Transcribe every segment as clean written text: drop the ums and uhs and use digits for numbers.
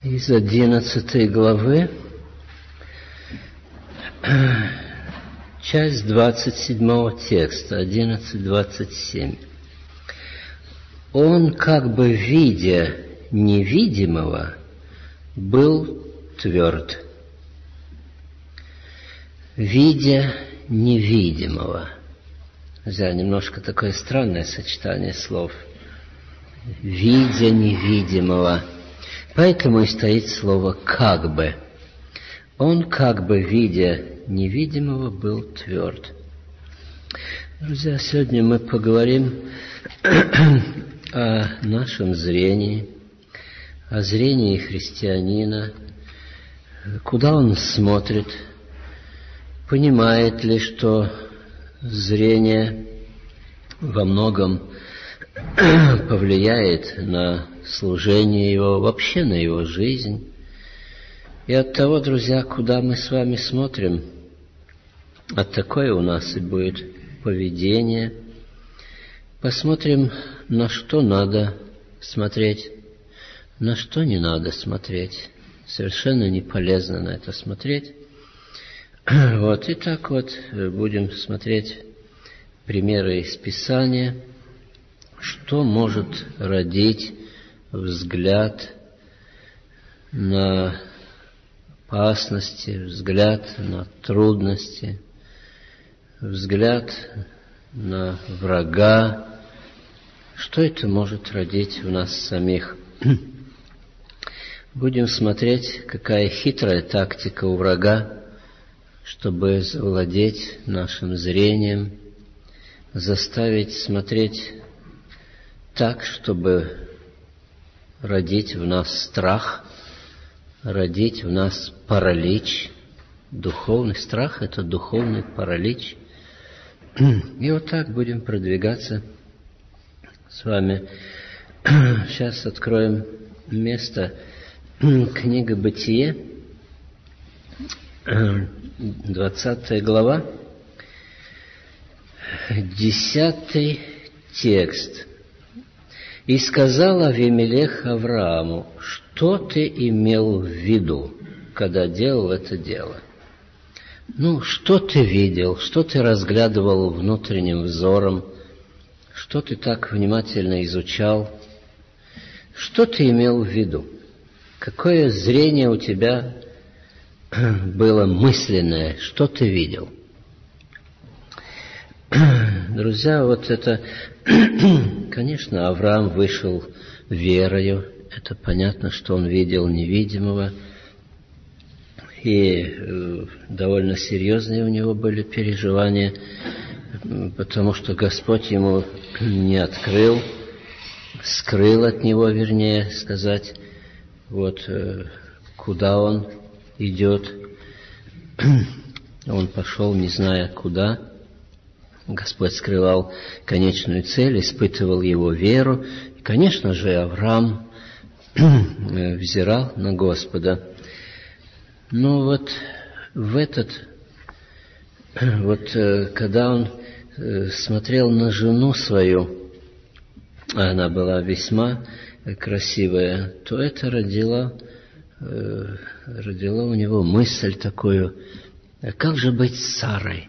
Из 11 главы, часть 27 текста, 11:27. Он, как бы видя невидимого, был тверд. Видя невидимого. Немножко такое странное сочетание слов. Видя невидимого. Поэтому и стоит слово «как бы». Он, как бы видя невидимого, был тверд. Друзья, сегодня мы поговорим о нашем зрении, о зрении христианина, куда он смотрит, понимает ли, что зрение во многом повлияет на служение его, вообще на его жизнь. И от того, друзья, куда мы с вами смотрим, от такое у нас и будет поведение. Посмотрим, на что надо смотреть, на что не надо смотреть. Совершенно не полезно на это смотреть. И так будем смотреть примеры из Писания, что может родить взгляд на опасности, взгляд на трудности, взгляд на врага. Что это может родить в нас самих? Будем смотреть, какая хитрая тактика у врага, чтобы завладеть нашим зрением, заставить смотреть так, чтобы родить в нас страх, родить в нас паралич. Духовный страх – это духовный паралич. И вот так будем продвигаться с вами. Сейчас откроем место. Книга Бытие, 20 глава, 10 текст. «И сказал Авимелех Аврааму: что ты имел в виду, когда делал это дело?» Что ты видел, что ты разглядывал внутренним взором, что ты так внимательно изучал, что ты имел в виду, какое зрение у тебя было мысленное, что ты видел. Друзья, это, конечно, Авраам вышел верою, это понятно, что он видел невидимого, и довольно серьезные у него были переживания, потому что Господь ему не открыл, скрыл от него, вернее сказать, куда он идет. Он пошел, не зная куда. Господь скрывал конечную цель, испытывал его веру. И, конечно же, Авраам взирал на Господа. Когда он смотрел на жену свою, она была весьма красивая, то это родило у него мысль такую: как же быть с Сарой?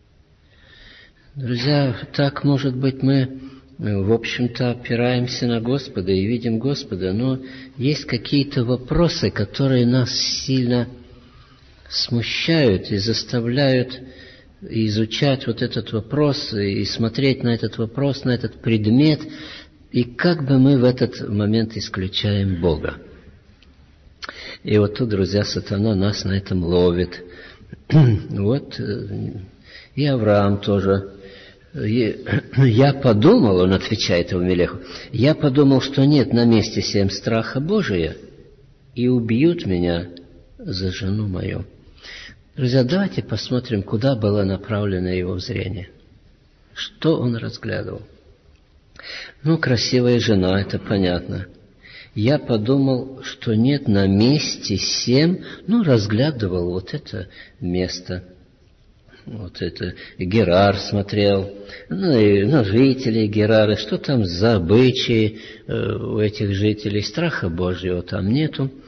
Друзья, так, может быть, мы, в общем-то, опираемся на Господа и видим Господа, но есть какие-то вопросы, которые нас сильно смущают и заставляют изучать этот вопрос и смотреть на этот вопрос, на этот предмет, и как бы мы в этот момент исключаем Бога. И тут, друзья, сатана нас на этом ловит. И Авраам тоже. Я подумал, он отвечает Авимелеху, я подумал, что нет на месте сем страха Божия, и убьют меня за жену мою. Друзья, давайте посмотрим, куда было направлено его зрение. Что он разглядывал? Красивая жена, это понятно. Я подумал, что нет на месте сем, разглядывал это место. Это Герар смотрел, и на жителей Герара, что там за обычаи у этих жителей, страха Божьего там нету.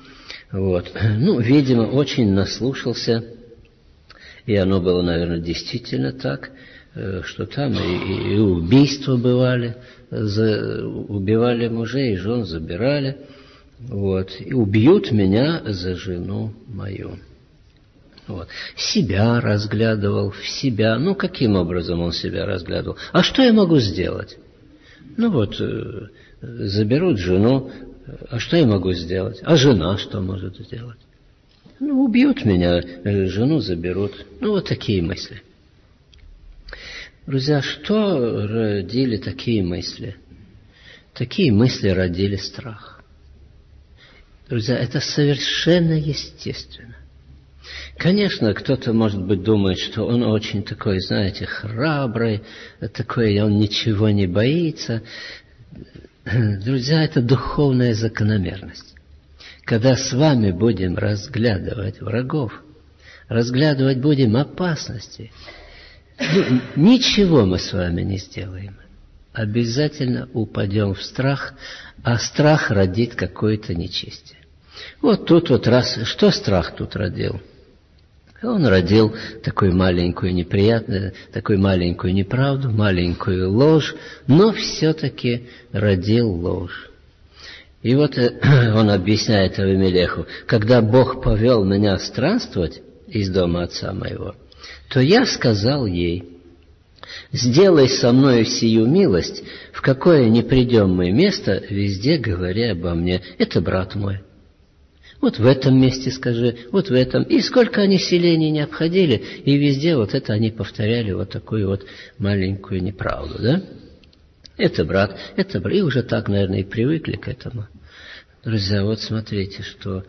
Вот. Ну, видимо, очень наслушался, и оно было, наверное, действительно так, что там и убийства бывали, убивали мужей и жен, забирали, вот, и убьют меня за жену мою. Вот. Себя разглядывал, в себя. Ну, каким образом он себя разглядывал? А что я могу сделать? Ну вот, заберут жену, а что я могу сделать? А жена что может сделать? Ну, убьют меня, жену заберут. Ну, вот такие мысли. Друзья, что родили такие мысли? Такие мысли родили страх. Друзья, это совершенно естественно. Конечно, кто-то, может быть, думает, что он очень такой, знаете, храбрый, такой, он ничего не боится. Друзья, это духовная закономерность. Когда с вами будем разглядывать врагов, разглядывать будем опасности, ничего мы с вами не сделаем. Обязательно упадем в страх, а страх родит какое-то нечестие. Вот тут вот раз, что страх тут родил? Он родил такую маленькую неприятную, такую маленькую неправду, маленькую ложь, но все-таки родил ложь. И вот он объясняет Авимелеху: когда Бог повел меня странствовать из дома отца моего, то я сказал ей: сделай со мною сию милость, в какое ни придем мы место, везде говори обо мне. Это брат мой. Вот в этом месте скажи, вот в этом. И сколько они селений не обходили, и везде вот это они повторяли, вот такую вот маленькую неправду, да? Это брат. И уже так, наверное, и привыкли к этому. Друзья, вот смотрите, что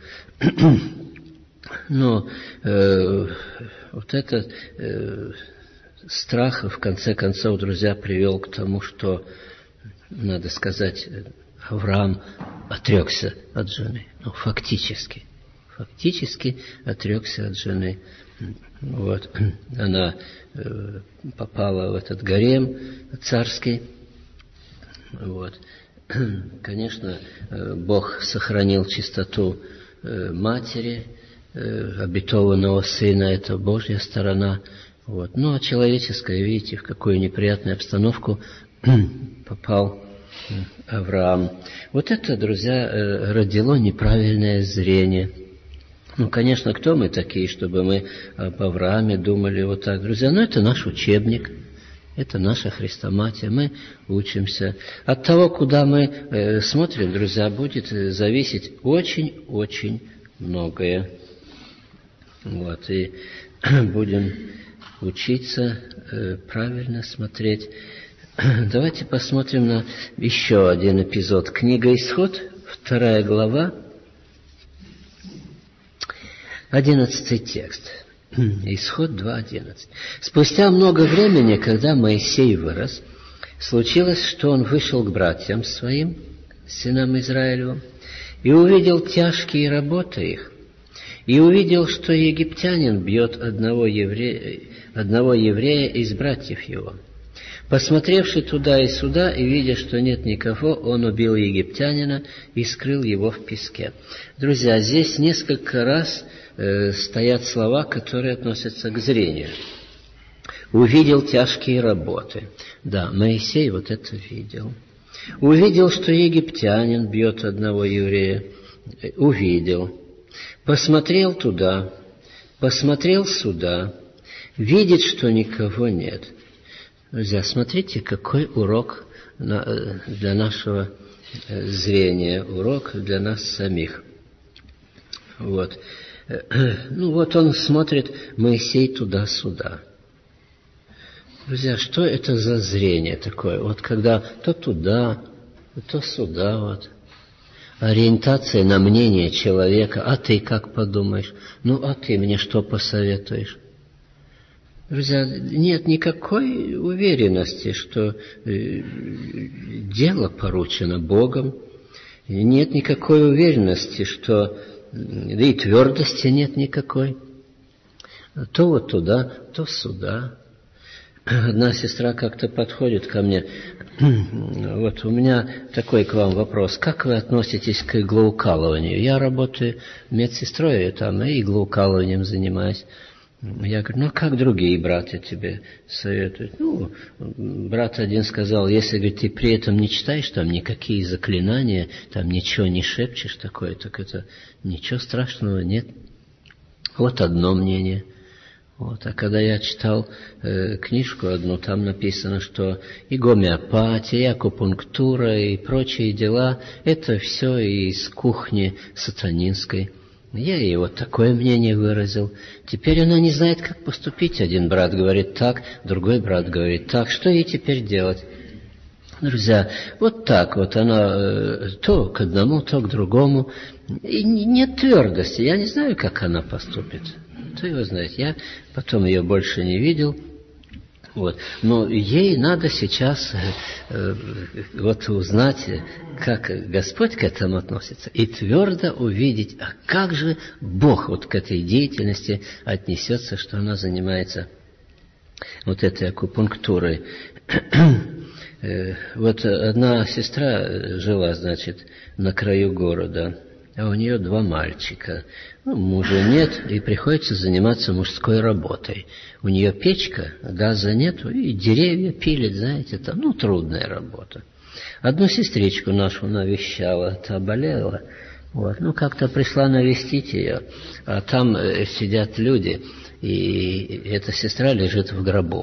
вот этот страх, в конце концов, друзья, привел к тому, что, надо сказать, Авраам отрекся от жены. Ну, фактически отрекся от жены. Вот. Она попала в этот гарем царский. Вот. Конечно, Бог сохранил чистоту матери, обетованного сына, это Божья сторона. Вот. Ну, а человеческая, видите, в какую неприятную обстановку попал Авраам. Вот это, друзья, родило неправильное зрение. Ну, конечно, кто мы такие, чтобы мы об Аврааме думали вот так, друзья? Ну, это наш учебник, это наша хрестоматия, мы учимся. От того, куда мы смотрим, друзья, будет зависеть очень-очень многое. Вот, и будем учиться правильно смотреть. Давайте посмотрим на еще один эпизод. Книга Исход, 2 глава, 11 текст. Исход 2:11. Спустя много времени, когда Моисей вырос, случилось, что он вышел к братьям своим, сынам Израилевым, и увидел тяжкие работы их, и увидел, что египтянин бьет одного еврея из братьев его. Посмотревши туда и сюда, и видя, что нет никого, он убил египтянина и скрыл его в песке. Друзья, здесь несколько раз стоят слова, которые относятся к зрению. Увидел тяжкие работы. Да, Моисей вот это видел. Увидел, что египтянин бьет одного еврея. Увидел. Посмотрел туда, посмотрел сюда, видит, что никого нет. Друзья, смотрите, какой урок для нашего зрения, урок для нас самих. Вот. Ну вот он смотрит, Моисей туда-сюда. Друзья, что это за зрение такое? Вот когда то туда, то сюда, вот. Ориентация на мнение человека. А ты как подумаешь? Ну, а ты мне что посоветуешь? Друзья, нет никакой уверенности, что дело поручено Богом. Нет никакой уверенности, что да и твердости нет никакой. То вот туда, то сюда. одна сестра как-то подходит ко мне. Вот у меня такой к вам вопрос. Как вы относитесь к иглоукалыванию? Я работаю медсестрой, там, и иглоукалыванием занимаюсь. Я говорю, ну, как другие братья тебе советуют? Ну, брат один сказал, если, говорит, ты при этом не читаешь там никакие заклинания, там ничего не шепчешь такое, так это ничего страшного нет. Вот одно мнение. Вот. А когда я читал книжку одну, там написано, что и гомеопатия, и акупунктура, и прочие дела, это все из кухни сатанинской. Я ей вот такое мнение выразил. Теперь она не знает, как поступить. Один брат говорит так, другой брат говорит так. Что ей теперь делать? Друзья, вот так вот она то к одному, то к другому. И нет твердости. Я не знаю, как она поступит. Кто его знает. Я потом ее больше не видел. Вот. Но ей надо сейчас вот узнать, как Господь к этому относится, и твердо увидеть, а как же Бог вот к этой деятельности отнесется, что она занимается вот этой акупунктурой. Вот одна сестра жила, значит, на краю города, а у нее 2 мальчика. Ну, мужа нет, и приходится заниматься мужской работой. У нее печка, газа нету, и деревья пилит, знаете, там, ну, трудная работа. Одну сестричку нашу навещала, та болела, вот, ну, как-то пришла навестить ее, а там сидят люди, и эта сестра лежит в гробу.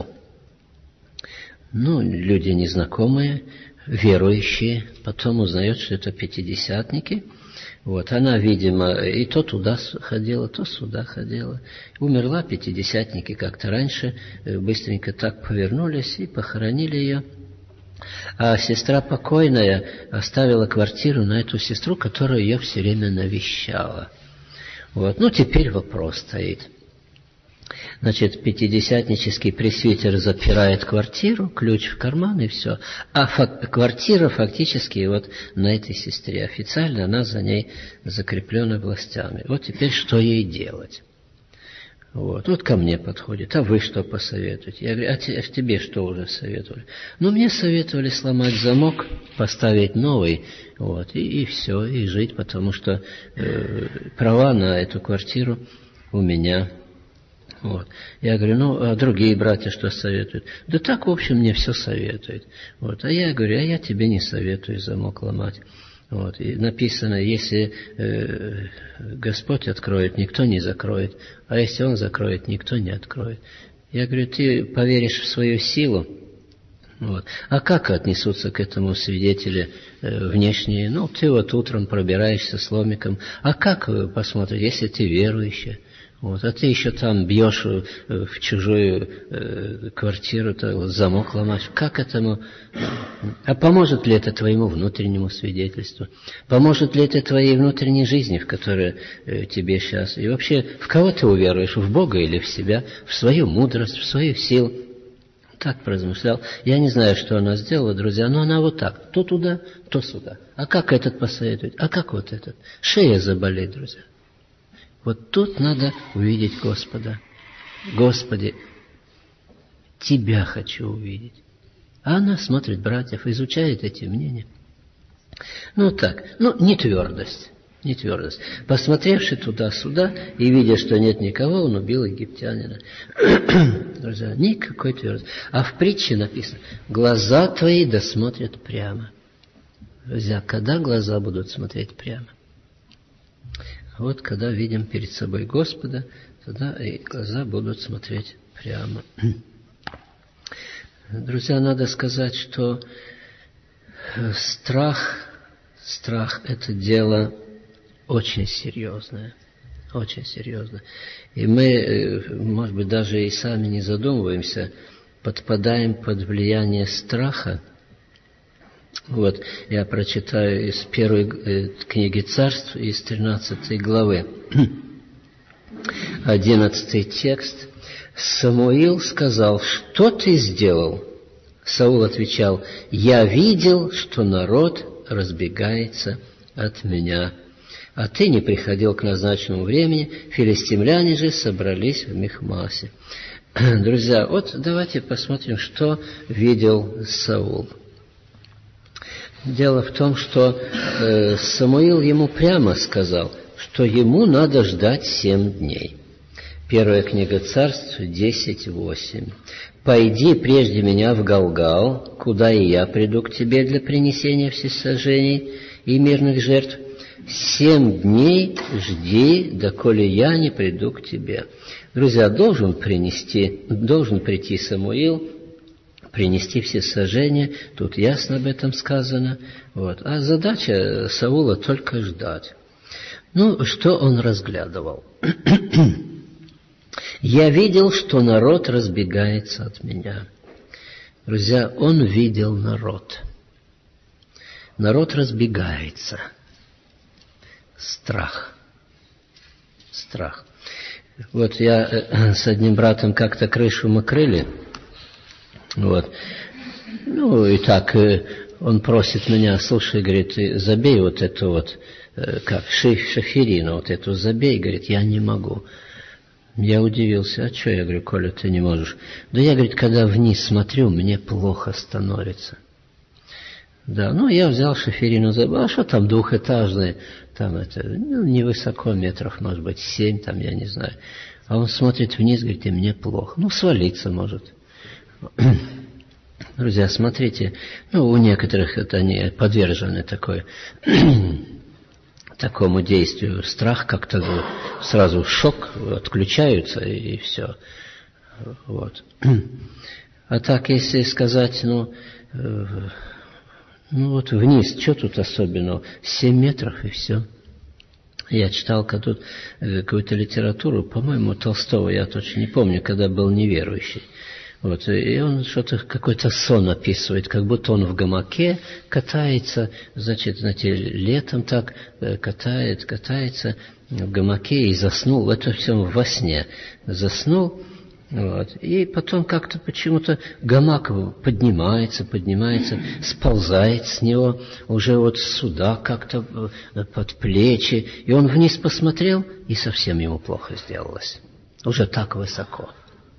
Ну, люди незнакомые, верующие, потом узнают, что это пятидесятники. Вот, она, видимо, и то туда ходила, то сюда ходила. Умерла, пятидесятники как-то раньше, быстренько так повернулись и похоронили ее. А сестра покойная оставила квартиру на эту сестру, которая ее все время навещала. Вот, ну, теперь вопрос стоит. Значит, пятидесятнический пресвитер запирает квартиру, ключ в карман и все. А квартира фактически вот на этой сестре. Официально она за ней закреплена властями. Вот теперь что ей делать? Вот ко мне подходит. А вы что посоветуете? Я говорю, а тебе что уже советовали? Ну, мне советовали сломать замок, поставить новый, вот, и все, и жить, потому что права на эту квартиру у меня. Вот. Я говорю, ну, а другие братья что советуют? Да так, в общем, мне все советуют. Вот. А я говорю, а я тебе не советую замок ломать. Вот. И написано, если Господь откроет, никто не закроет. А если Он закроет, никто не откроет. Я говорю, ты поверишь в свою силу? Вот. А как отнесутся к этому свидетели внешние? Ну, ты вот утром пробираешься с ломиком. А как посмотреть, если ты верующий? Вот, а ты еще там бьешь в чужую квартиру, вот, замок ломаешь. Как этому? А поможет ли это твоему внутреннему свидетельству? Поможет ли это твоей внутренней жизни, в которой тебе сейчас? И вообще, в кого ты уверуешь? В Бога или в себя? В свою мудрость, в свою силу? Так поразмышлял. Я не знаю, что она сделала, друзья, но она вот так. То туда, то сюда. А как этот посоветует? А как вот этот? Шея заболит, друзья. Вот тут надо увидеть Господа. Господи, Тебя хочу увидеть. А она смотрит братьев, изучает эти мнения. Ну так, не твердость. Не твердость. Посмотревши туда-сюда и видя, что нет никого, он убил египтянина. Друзья, никакой твердости. А в притче написано, глаза твои досмотрят прямо. Друзья, когда глаза будут смотреть прямо? Вот когда видим перед собой Господа, тогда и глаза будут смотреть прямо. Друзья, надо сказать, что страх – это дело очень серьезное. Очень серьезно. И мы, может быть, даже и сами не задумываемся, подпадаем под влияние страха. Вот, я прочитаю из первой книги Царств, из 13 главы, 11 текст. Самуил сказал, что ты сделал? Саул отвечал, я видел, что народ разбегается от меня, а ты не приходил к назначенному времени, филистимляне же собрались в Михмасе. Друзья, вот давайте посмотрим, что видел Саул. Дело в том, что Самуил ему прямо сказал, что ему надо ждать 7 дней. Первая книга Царств 10:8. «Пойди прежде меня в Галгал, куда и я приду к тебе для принесения всесожжений и мирных жертв. 7 дней жди, доколе я не приду к тебе». Друзья, должен прийти Самуил, принести всесожжения, тут ясно об этом сказано. Вот. А задача Саула только ждать. Ну, что он разглядывал? «Я видел, что народ разбегается от меня». Друзья, он видел народ. Народ разбегается. Страх. Страх. Вот я с одним братом как-то крышу мы крыли. Вот. Ну, и так он просит меня, слушай, говорит, забей вот эту вот, как, шиферину, вот эту забей, говорит, я не могу. Я удивился, а что, я говорю, Коля, ты не можешь? Да я, говорит, когда вниз смотрю, мне плохо становится. Да, ну, я взял шиферину, забыл, а что там двухэтажные, там это, ну, невысоко, метров, может быть, 7, там, я не знаю. А он смотрит вниз, говорит, и мне плохо. Ну, свалиться может. Друзья, смотрите, ну, у некоторых это они подвержены такому действию. Страх как-то сразу шок, отключаются и все. Вот. А так, если сказать, ну вот вниз, что тут особенного? 7 метров и все. Я читал какую-то литературу, по-моему, Толстого, я точно не помню, когда был неверующий. Вот, и он что-то, какой-то сон описывает, как будто он в гамаке катается, значит, знаете, летом так катается в гамаке и заснул. Это все во сне. Заснул, вот, и потом как-то почему-то гамак поднимается, сползает с него уже вот сюда как-то под плечи. И он вниз посмотрел, и совсем ему плохо сделалось. Уже так высоко.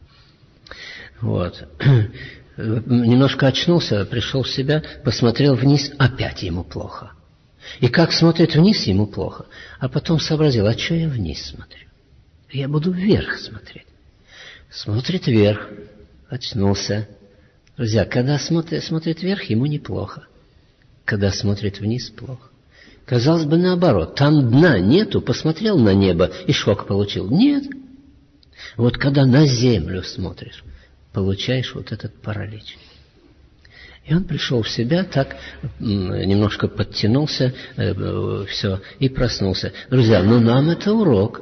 Вот. Немножко очнулся, пришел в себя, посмотрел вниз, опять ему плохо. И как смотрит вниз, ему плохо. А потом сообразил, а что я вниз смотрю? Я буду вверх смотреть. Смотрит вверх, очнулся. Друзья, когда смотрит вверх, ему неплохо. Когда смотрит вниз, плохо. Казалось бы, наоборот. Там дна нету, посмотрел на небо и шок получил. Нет. Вот когда на землю смотришь, получаешь вот этот паралич. И он пришел в себя, так немножко подтянулся, все, и проснулся. Друзья, ну нам это урок.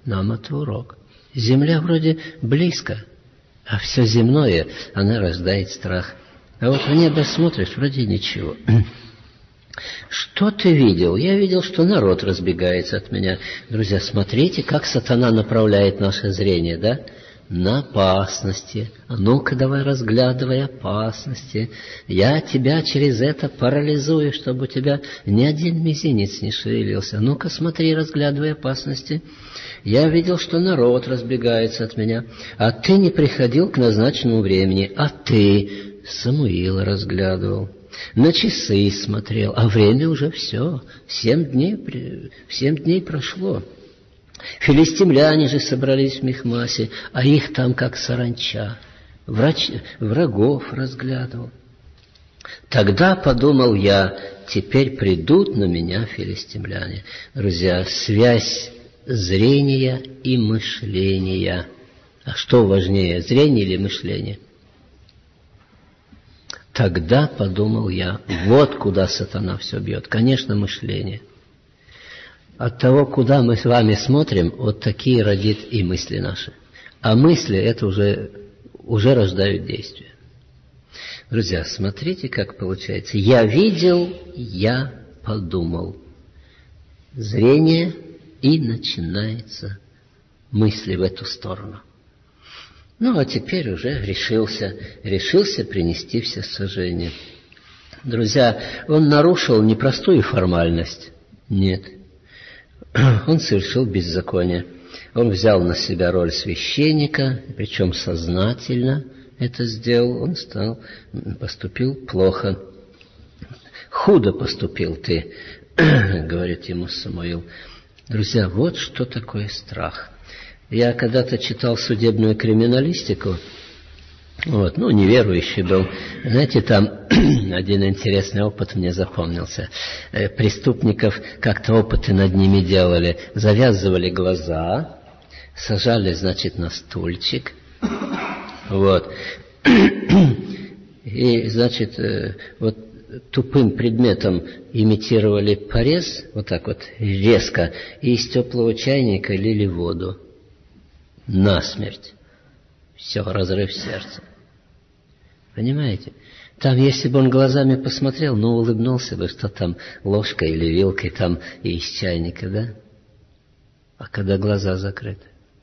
Земля вроде близко, а все земное, она рождает страх. А вот в небо смотришь, вроде ничего. Что ты видел? Я видел, что народ разбегается от меня. Друзья, смотрите, как сатана направляет наше зрение, да? На опасности. А ну-ка давай разглядывай опасности. Я тебя через это парализую, чтобы у тебя ни один мизинец не шевелился. Ну-ка смотри, разглядывай опасности. Я видел, что народ разбегается от меня, а ты не приходил к назначенному времени, а ты Самуила разглядывал. На часы смотрел, а время уже все. 7 дней прошло. Филистимляне же собрались в Михмасе, а их там как саранча. Врагов разглядывал. Тогда подумал я, теперь придут на меня филистимляне. Друзья, связь зрения и мышления. А что важнее, зрение или мышление? Тогда подумал я, вот куда сатана все бьет. Конечно, мышление. От того, куда мы с вами смотрим, вот такие родит и мысли наши. А мысли это уже рождают действия. Друзья, смотрите, как получается. Я видел, я подумал. Зрение, и начинается мысли в эту сторону. Ну, а теперь уже решился принести всесожжение. Друзья, он нарушил не простую формальность. Нет. Он совершил беззаконие. Он взял на себя роль священника, причем сознательно это сделал. Он поступил плохо. «Худо поступил ты», говорит ему Самуил. Друзья, вот что такое страх. Я когда-то читал судебную криминалистику, неверующий был. Знаете, там один интересный опыт мне запомнился. Преступников как-то опыты над ними делали. Завязывали глаза, сажали, на стульчик. И, тупым предметом имитировали порез, резко, и из теплого чайника лили воду. Насмерть. Все, разрыв сердца. Понимаете? Там, если бы он глазами посмотрел, улыбнулся бы, что там ложкой или вилкой там и из чайника, да? А когда глаза закрыты?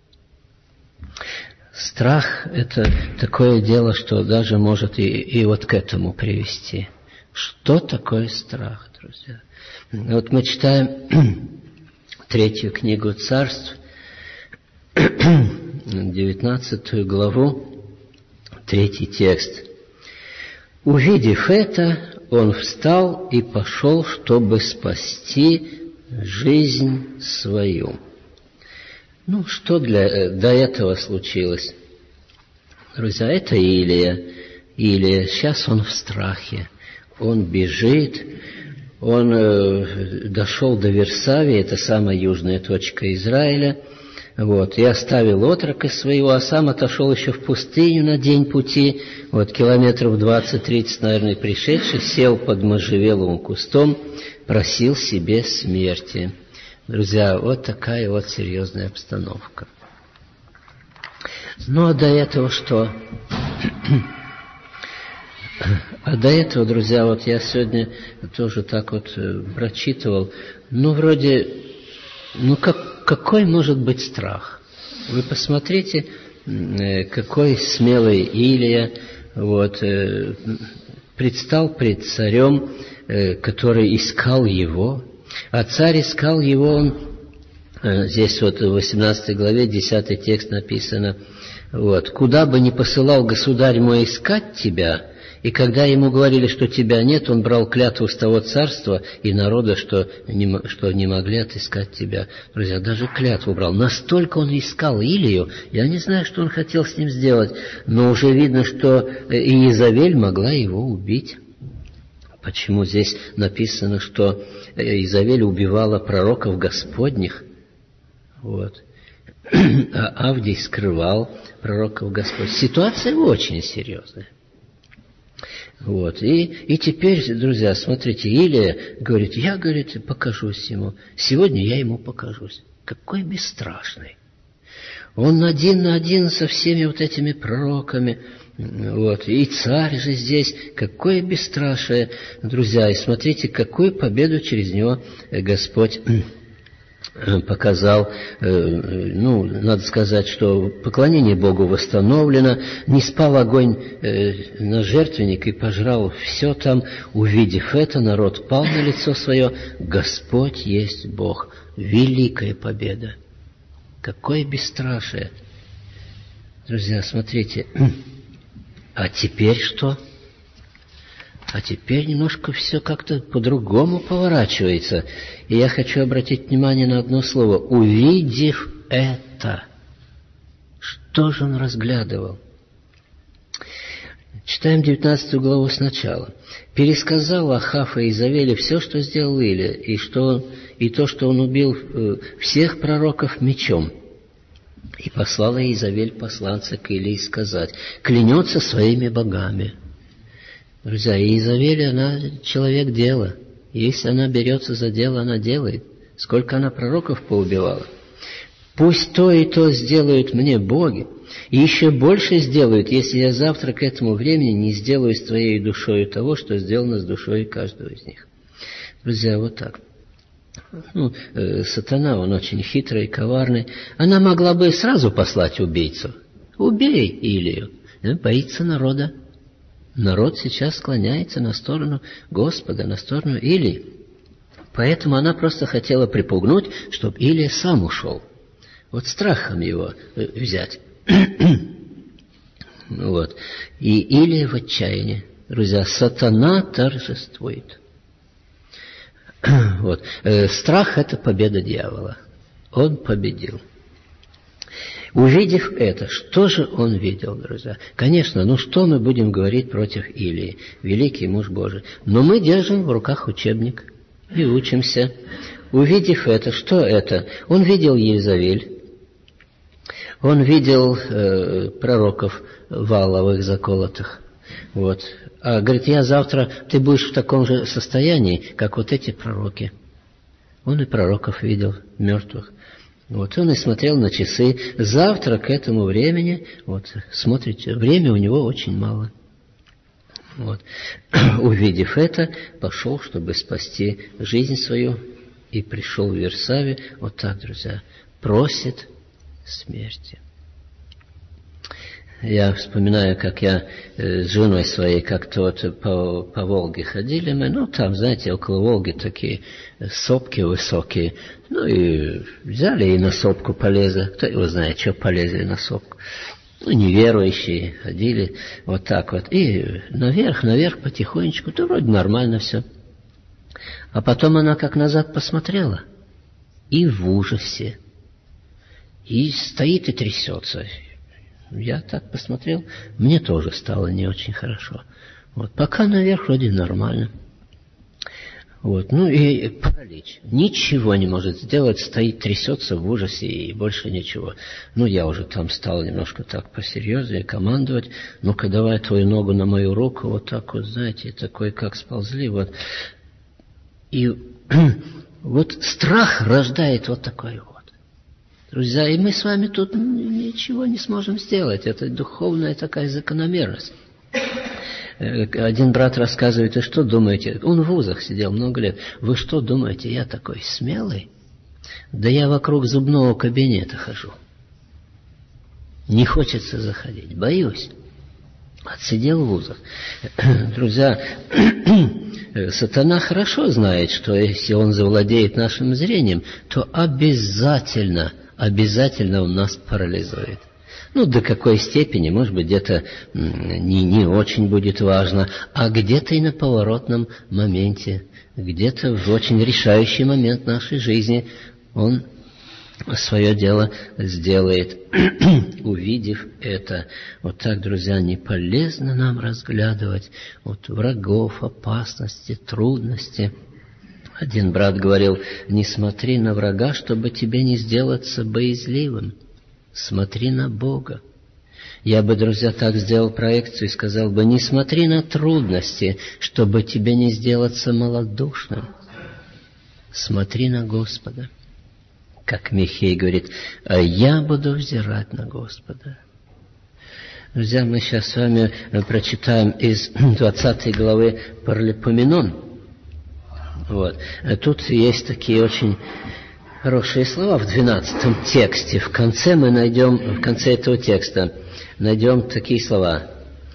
Страх – это такое дело, что даже может и вот к этому привести. Что такое страх, друзья? Мы читаем 3 книгу Царств, 19 главу, 3 текст. «Увидев это, он встал и пошел, чтобы спасти жизнь свою». Что до этого случилось? Друзья, это Илия. Сейчас он в страхе. Он бежит. Он дошел до Вирсавии, это самая южная точка Израиля. И оставил отрока своего, а сам отошел еще в пустыню на день пути, километров 20-30, наверное, пришедший, сел под можжевеловым кустом, просил себе смерти. Друзья, такая серьезная обстановка. А до этого что? А до этого, друзья, я сегодня тоже так прочитывал, какой может быть страх? Вы посмотрите, какой смелый Илия предстал пред царем, который искал его, а царь искал его, он, здесь в 18 главе 10 текст написано, «Куда бы ни посылал государь мой искать тебя». И когда ему говорили, что тебя нет, он брал клятву с того царства и народа, что не могли отыскать тебя. Друзья, даже клятву брал. Настолько он искал Илию, я не знаю, что он хотел с ним сделать, но уже видно, что Иезавель могла его убить. Почему здесь написано, что Иезавель убивала пророков Господних? А Авдий скрывал пророков Господних. Ситуация очень серьезная. И теперь, друзья, смотрите, Илия говорит, я, покажусь ему. Сегодня я ему покажусь. Какой бесстрашный. Он один на один со всеми этими пророками. И царь же здесь. Какое бесстрашие, друзья. И смотрите, какую победу через него Господь показал. Надо сказать, что поклонение Богу восстановлено, не спал огонь на жертвенник и пожрал все там. Увидев это, народ пал на лицо свое. Господь есть Бог. Великая победа. Какое бесстрашие. Друзья, смотрите. А теперь что? А теперь немножко все как-то по-другому поворачивается. И я хочу обратить внимание на одно слово. Увидев это. Что же он разглядывал? Читаем 19 главу сначала. «Пересказал Ахав и Иезавеле все, что сделал Илия, и то, что он убил всех пророков мечом. И послала Иезавель посланца к Илии сказать, клянется своими богами». Друзья, Иезавель, она человек дела. Если она берется за дело, она делает. Сколько она пророков поубивала. Пусть то и то сделают мне боги, и еще больше сделают, если я завтра к этому времени не сделаю с твоей душою того, что сделано с душой каждого из них. Друзья, так. Сатана, он очень хитрый, коварный. Она могла бы сразу послать убийцу. Убей Илию. Боится народа. Народ сейчас склоняется на сторону Господа, на сторону Илии. Поэтому она просто хотела припугнуть, чтобы Илия сам ушел. Вот страхом его взять. Вот. Или в отчаянии. Друзья, сатана торжествует. Вот. Страх – это победа дьявола. Он победил. Увидев это, что же он видел, друзья? Конечно, что мы будем говорить против Илии, великий муж Божий? Но мы держим в руках учебник и учимся. Увидев это, что это? Он видел Езавель, он видел пророков Вааловых заколотых. Вот. А говорит, я завтра, ты будешь в таком же состоянии, как вот эти пророки. Он и пророков видел, мертвых. Вот он и смотрел на часы. Завтра к этому времени, вот, смотрите, время у него очень мало. Вот. Увидев это, пошел, чтобы спасти жизнь свою, и пришел в Вирсаве. Вот так, друзья, просит смерти. Я вспоминаю, как я с женой своей как-то вот по Волге ходили мы, там, знаете, около Волги такие сопки высокие, и взяли и на сопку полезли, кто его знает, что полезли на сопку, неверующие ходили вот так вот, и наверх потихонечку, то вроде нормально все, а потом она как назад посмотрела, и в ужасе, и стоит и трясется. Я так посмотрел, мне тоже стало не очень хорошо. Вот, пока наверх вроде нормально. Вот, и паралич. Ничего не может сделать, стоит, трясется в ужасе и больше ничего. Я уже там стал немножко так посерьезнее командовать. Ну-ка, давай твою ногу на мою руку, вот так вот, знаете, такой, как сползли, вот. И вот страх рождает вот такой вот. Друзья, и мы с вами тут ничего не сможем сделать. Это духовная такая закономерность. Один брат рассказывает, вы что думаете? Он в вузах сидел много лет. Вы что думаете, я такой смелый? Да я вокруг зубного кабинета хожу. Не хочется заходить, боюсь. Отсидел в вузах. Друзья, сатана хорошо знает, что если он завладеет нашим зрением, то обязательно он нас парализует. До какой степени, может быть, где-то не очень будет важно, а где-то и на поворотном моменте, где-то в очень решающий момент нашей жизни он свое дело сделает, увидев это. Вот так, друзья, не полезно нам разглядывать врагов, опасности, трудности. Один брат говорил, не смотри на врага, чтобы тебе не сделаться боязливым. Смотри на Бога. Я бы, друзья, так сделал проекцию и сказал бы, не смотри на трудности, чтобы тебе не сделаться малодушным. Смотри на Господа. Как Михей говорит, а я буду взирать на Господа. Друзья, мы сейчас с вами прочитаем из 20 главы Паралипоменон. Вот. Тут есть такие очень хорошие слова в 12 тексте. В конце этого текста найдем такие слова.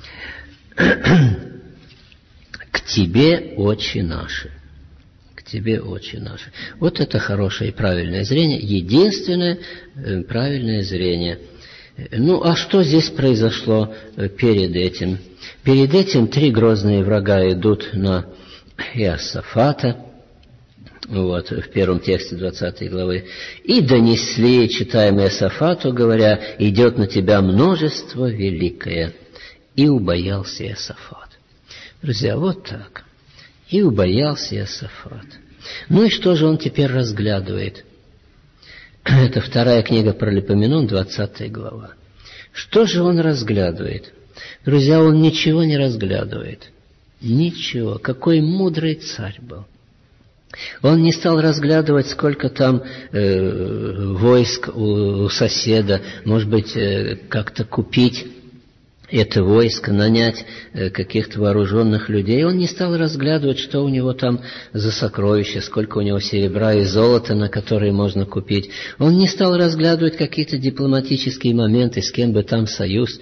«К тебе, очи наши». К тебе, очи наши. Вот это хорошее и правильное зрение. Единственное правильное зрение. А что здесь произошло перед этим? Перед этим 3 грозные врага идут на Иосафата, в первом тексте 20 главы, и донесли, читаем Иосафату, говоря, идет на тебя множество великое. И убоялся Иосафат. Друзья, вот так. И убоялся Иосафат. И что же он теперь разглядывает? Это 2 книга Паралипоменон, 20 глава. Что же он разглядывает? Друзья, он ничего не разглядывает. Ничего. Какой мудрый царь был. Он не стал разглядывать, сколько там войск у соседа, может быть, как-то купить это войско, нанять каких-то вооруженных людей. Он не стал разглядывать, что у него там за сокровища, сколько у него серебра и золота, на которые можно купить. Он не стал разглядывать какие-то дипломатические моменты, с кем бы там союз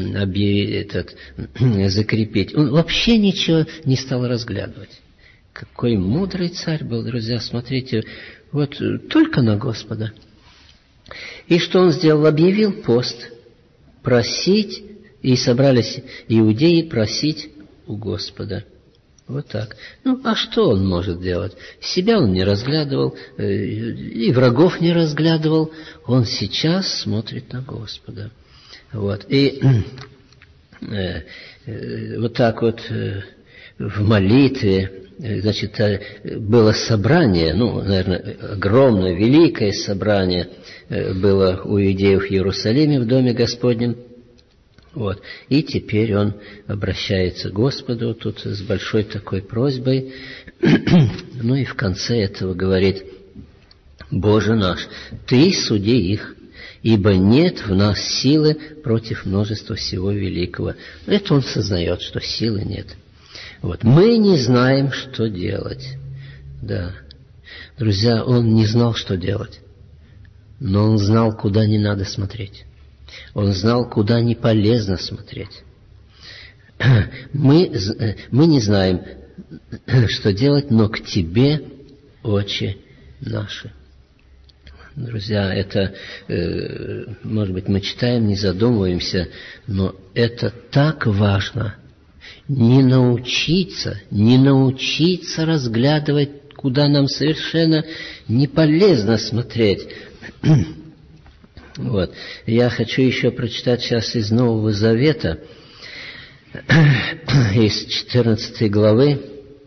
закрепить. Он вообще ничего не стал разглядывать. Какой мудрый царь был, друзья, смотрите, только на Господа. И что он сделал? Объявил пост. Просить, и собрались иудеи просить у Господа. Вот так. А что он может делать? Себя он не разглядывал, и врагов не разглядывал. Он сейчас смотрит на Господа. Вот. И вот так вот в молитве, значит, было собрание, наверное, огромное, великое собрание было у иудеев в Иерусалиме в Доме Господнем. Вот. И теперь он обращается к Господу тут с большой такой просьбой. И в конце этого говорит: «Боже наш, Ты суди их, ибо нет в нас силы против множества всего великого». Это он сознает, что силы нет. Вот. Мы не знаем, что делать. Да. Друзья, он не знал, что делать. Но он знал, куда не надо смотреть. Он знал, куда не полезно смотреть. Мы не знаем, что делать, но к Тебе очи наши. Друзья, это, может быть, мы читаем, не задумываемся, но это так важно. Не научиться разглядывать, куда нам совершенно не полезно смотреть. Вот. Я хочу еще прочитать сейчас из Нового Завета, из 14 главы,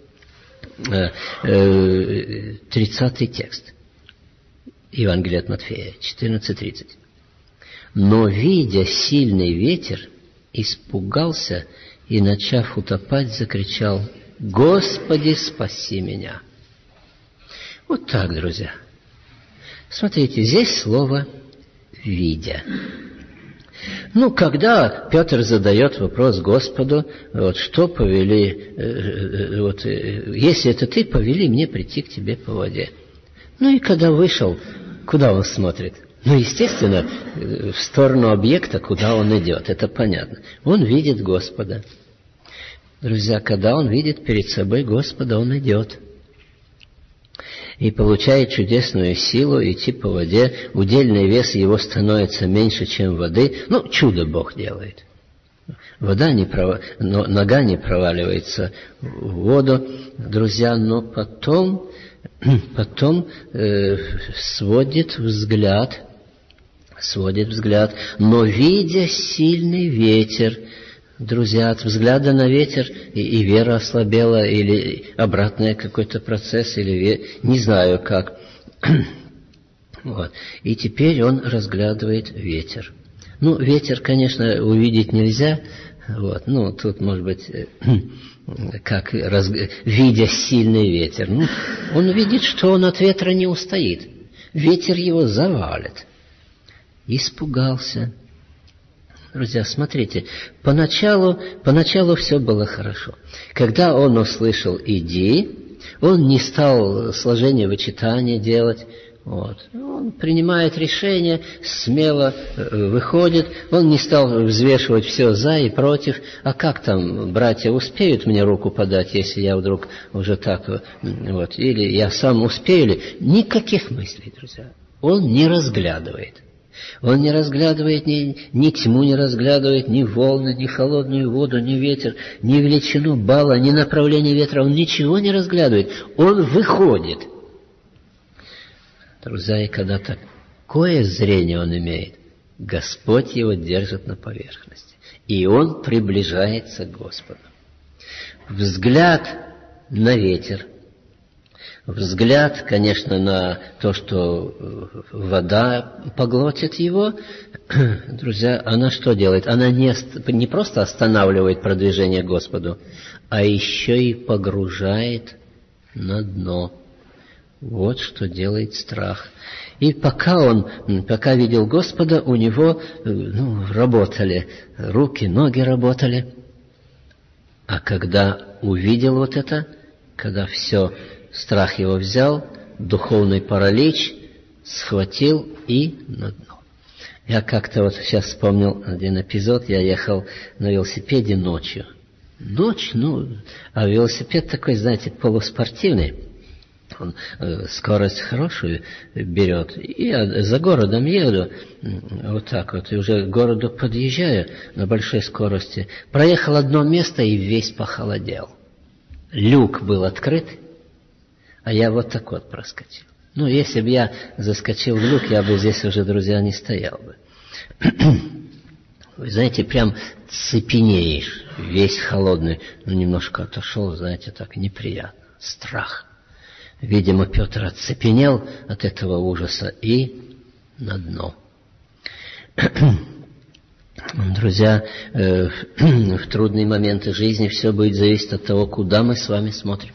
30 текст. Евангелие от Матфея, 14:30. «Но, видя сильный ветер, испугался и, начав утопать, закричал: Господи, спаси меня!» Вот так, друзья. Смотрите, здесь слово «видя». Когда Петр задает вопрос Господу, что повели, если это Ты, повели мне прийти к Тебе по воде. И когда вышел, куда он смотрит? Естественно, в сторону объекта, куда он идет, это понятно. Он видит Господа. Друзья, когда он видит перед собой Господа, он идет. И получает чудесную силу идти по воде. Удельный вес его становится меньше, чем воды. Чудо Бог делает. Нога не проваливается в воду, друзья, но потом сводит взгляд, но, видя сильный ветер, друзья, от взгляда на ветер и вера ослабела, или обратный какой-то процесс, или не знаю как. Вот. И теперь он разглядывает ветер. Ветер, конечно, увидеть нельзя. Вот. Тут, может быть, видя сильный ветер. Он видит, что он от ветра не устоит. Ветер его завалит. Испугался. Друзья, смотрите, поначалу все было хорошо. Когда он услышал «иди», он не стал сложение вычитания делать. Вот. Он принимает решение, смело выходит. Он не стал взвешивать все за и против. А как там братья успеют мне руку подать, если я вдруг уже так вот, или я сам успею ли? Никаких мыслей, друзья. Он не разглядывает. Он не разглядывает ни тьму, не разглядывает ни волны, ни холодную воду, ни ветер, ни величину бала, ни направление ветра. Он ничего не разглядывает. Он выходит. Друзья, и когда такое зрение он имеет, Господь его держит на поверхности. И он приближается к Господу. Взгляд на ветер. Взгляд, конечно, на то, что вода поглотит его. Друзья, она что делает? Она не просто останавливает продвижение к Господу, а еще и погружает на дно. Вот что делает страх. И пока видел Господа, у него работали руки, ноги работали. А когда увидел вот это, когда все, страх его взял, духовный паралич, схватил и на дно. Я как-то сейчас вспомнил один эпизод. Я ехал на велосипеде ночью. Ночь, а велосипед такой, знаете, полуспортивный. Он скорость хорошую берет. И я за городом еду, вот так вот, и уже к городу подъезжаю на большой скорости. Проехал одно место и весь похолодел. Люк был открыт, а я вот так вот проскочил. Ну, если бы я заскочил в люк, я бы здесь уже, друзья, не стоял бы. Вы знаете, прям цепенеешь, весь холодный. Ну, немножко отошел, знаете, так неприятно. Страх. Видимо, Петр оцепенел от этого ужаса и на дно. Друзья, в трудные моменты жизни все будет зависеть от того, куда мы с вами смотрим.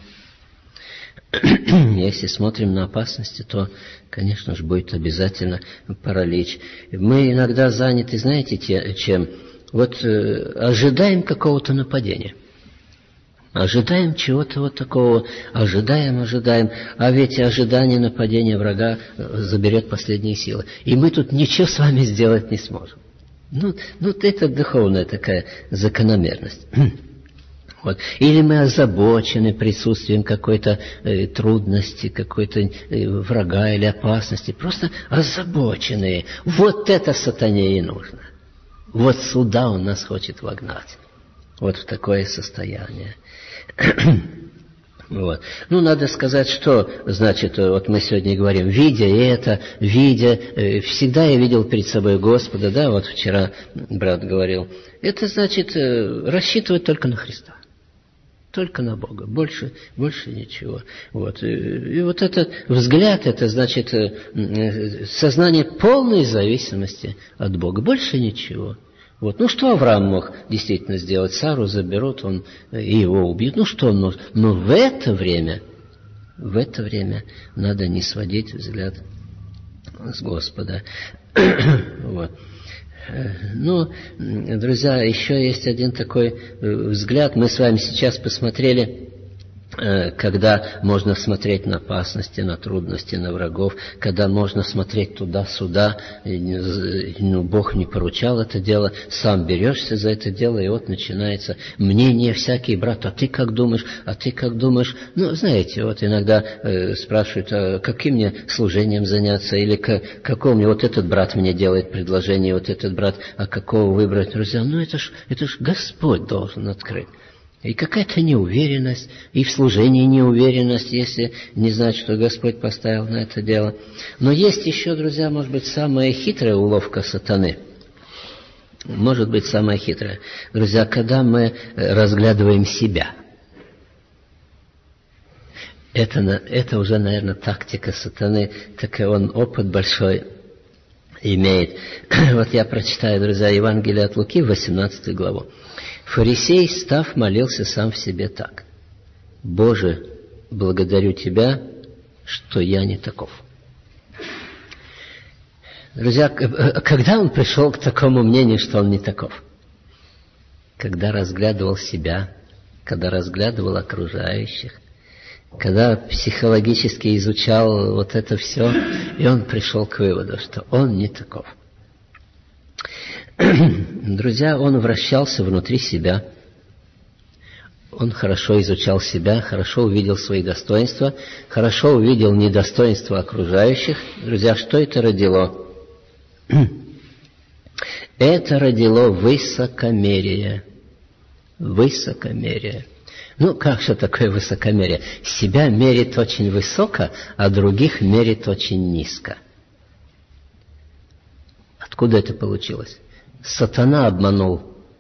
Если смотрим на опасности, то, конечно же, будет обязательно паралич. Мы иногда заняты, знаете, чем? Вот ожидаем какого-то нападения. Ожидаем чего-то вот такого, ожидаем, а ведь ожидание нападения врага заберет последние силы. И мы тут ничего с вами сделать не сможем. Ну это духовная такая закономерность. Вот. Или мы озабочены присутствием какой-то трудности, какой-то врага или опасности. Просто озабоченные. Вот это сатане и нужно. Вот сюда он нас хочет вогнать. Вот в такое состояние. Вот. Ну, надо сказать, что, значит, вот мы сегодня говорим, видя это, всегда я видел перед собой Господа, да, вот вчера брат говорил. Это значит рассчитывать только на Христа. Только на Бога, больше ничего. Вот. И вот этот взгляд, это значит сознание полной зависимости от Бога, больше ничего. Вот. Ну, что Авраам мог действительно сделать? Сару заберут, он и его убьют. Ну, что он может? Но в это время надо не сводить взгляд с Господа. Вот. Ну, друзья, еще есть один такой взгляд. Мы с вами сейчас посмотрели, когда можно смотреть на опасности, на трудности, на врагов, когда можно смотреть туда-сюда. Ну, Бог не поручал это дело, сам берешься за это дело, и вот начинается мнение всякий, брат, а ты как думаешь, Ну, знаете, вот иногда спрашивают, а каким мне служением заняться, или какого мне, вот этот брат мне делает предложение, вот этот брат, а какого выбрать, друзья? Ну, это ж Господь должен открыть. И какая-то неуверенность, и в служении неуверенность, если не знать, что Господь поставил на это дело. Но есть еще, друзья, может быть, самая хитрая уловка сатаны. Может быть, самая хитрая. Друзья, когда мы разглядываем себя. Это уже, наверное, тактика сатаны, так и он опыт большой имеет. Вот я прочитаю, друзья, Евангелие от Луки, 18 главу. Фарисей, став, молился сам в себе так: «Боже, благодарю Тебя, что я не таков». Друзья, когда он пришел к такому мнению, что он не таков? Когда разглядывал себя, когда разглядывал окружающих, когда психологически изучал вот это все, и он пришел к выводу, что он не таков. Друзья, он вращался внутри себя. Он хорошо изучал себя, хорошо увидел свои достоинства, хорошо увидел недостоинства окружающих. Друзья, что это родило? Это родило высокомерие. Высокомерие. Ну, как же такое высокомерие? Себя мерит очень высоко, а других мерит очень низко. Откуда это получилось? Сатана обманул.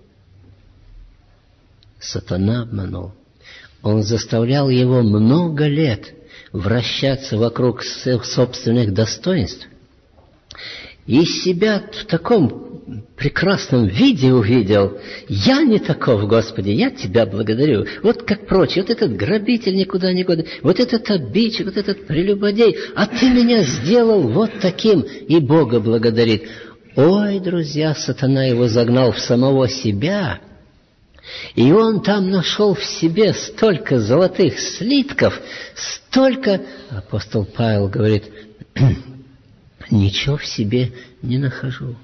Он заставлял его много лет вращаться вокруг собственных достоинств. И себя в таком прекрасном виде увидел. Я не таков, Господи, я Тебя благодарю. Вот как прочие, вот этот грабитель никуда не годен, вот этот обидчик, вот этот прелюбодей, а Ты меня сделал вот таким, и Бога благодарит. Ой, друзья, сатана его загнал в самого себя, и он там нашел в себе столько золотых слитков, столько... Апостол Павел говорит, ничего в себе не нахожу.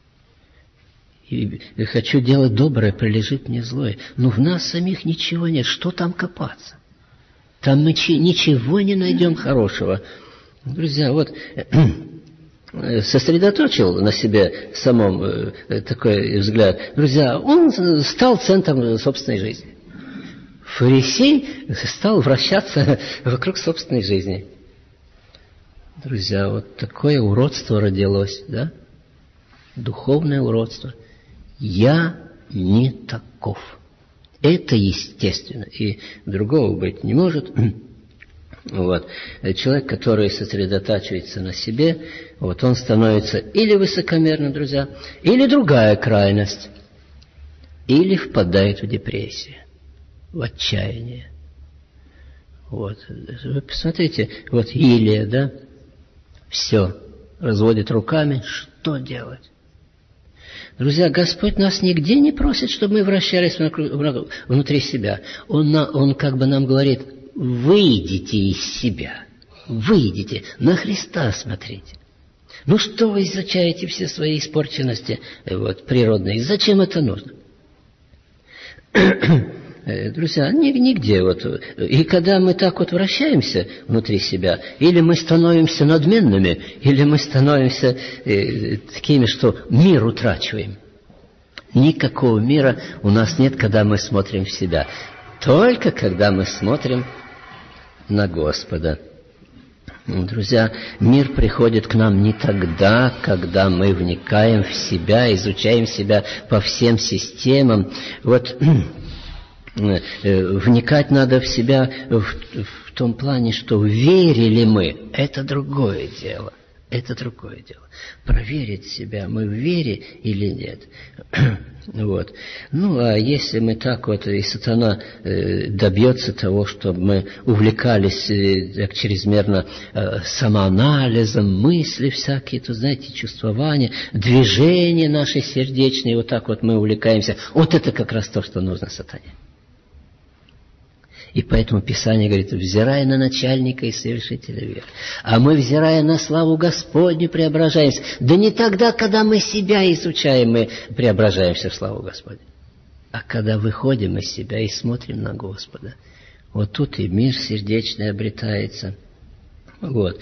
И хочу делать доброе, прилежит мне злое. Но в нас самих ничего нет, что там копаться? Там мы ничего не найдем хорошего. Друзья, вот сосредоточил на себе самом такой взгляд. Друзья, он стал центром собственной жизни. Фарисей стал вращаться вокруг собственной жизни. Друзья, вот такое уродство родилось, да? Духовное уродство. Я не таков. Это естественно. И другого быть не может. Вот. Человек, который сосредотачивается на себе, вот он становится или высокомерным, друзья, или другая крайность, или впадает в депрессию, в отчаяние. Вот. Вы посмотрите, вот Илия, да, все, разводит руками, что делать? Друзья, Господь нас нигде не просит, чтобы мы вращались внутри себя. Он как бы нам говорит: выйдите из себя, выйдите, на Христа смотрите. Ну что вы изучаете все свои испорченности природные? Зачем это нужно? Друзья, нигде вот. И когда мы так вот вращаемся внутри себя, или мы становимся надменными, или мы становимся такими, что мир утрачиваем. Никакого мира у нас нет, когда мы смотрим в себя. Только когда мы смотрим на Господа. Друзья, мир приходит к нам не тогда, когда мы вникаем в себя, изучаем себя по всем системам. Вот вникать надо в себя в том плане, что верили мы. Это другое дело. Это другое дело. Проверить себя, мы в вере или нет. Вот. Ну, а если мы так вот, и сатана добьется того, чтобы мы увлекались так чрезмерно самоанализом, мысли всякие, то, знаете, чувствования, движения наши сердечные, вот так вот мы увлекаемся. Вот это как раз то, что нужно сатане. И поэтому Писание говорит: взирая на начальника и совершителя веры. А мы, взирая на славу Господню, преображаемся. Да не тогда, когда мы себя изучаем, мы преображаемся в славу Господню. А когда выходим из себя и смотрим на Господа. Вот тут и мир сердечный обретается. Вот.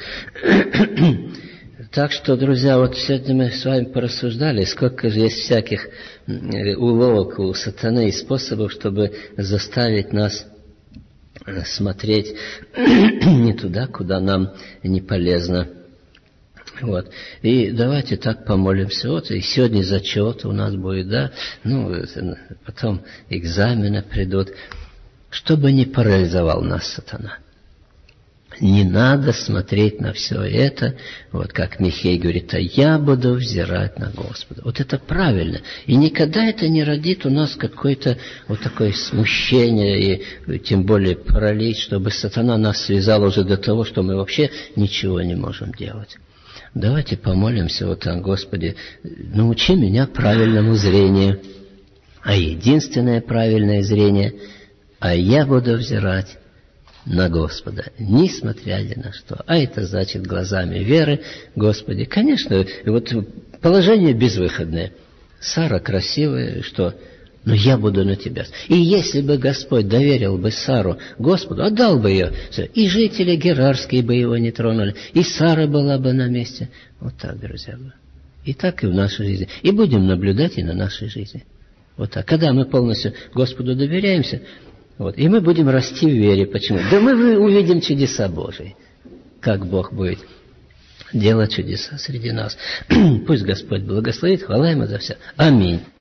Так что, друзья, вот сегодня мы с вами порассуждали, сколько же есть всяких уловок у сатаны и способов, чтобы заставить нас смотреть не туда, куда нам не полезно. Вот. И давайте так помолимся. Вот и сегодня зачет у нас будет, да, потом экзамены придут, чтобы не парализовал нас сатана. Не надо смотреть на все это, вот как Михей говорит: а я буду взирать на Господа. Вот это правильно. И никогда это не родит у нас какое-то вот такое смущение, и тем более паралич, чтобы сатана нас связал уже до того, что мы вообще ничего не можем делать. Давайте помолимся вот так: Господи, научи меня правильному зрению. А единственное правильное зрение: а я буду взирать на Господа, несмотря ни на что. А это значит глазами веры, Господи. Конечно, вот положение безвыходное. Сара красивая, что? Но я буду на тебя. И если бы Господь доверил бы Сару Господу, отдал бы ее, и жители Герарские бы его не тронули, и Сара была бы на месте. Вот так, друзья. И так и в нашей жизни. И будем наблюдать и на нашей жизни. Вот так. Когда мы полностью Господу доверяемся, вот, и мы будем расти в вере. Почему? Да мы увидим чудеса Божии. Как Бог будет делать чудеса среди нас. Пусть Господь благословит. Хвала Ему за все. Аминь.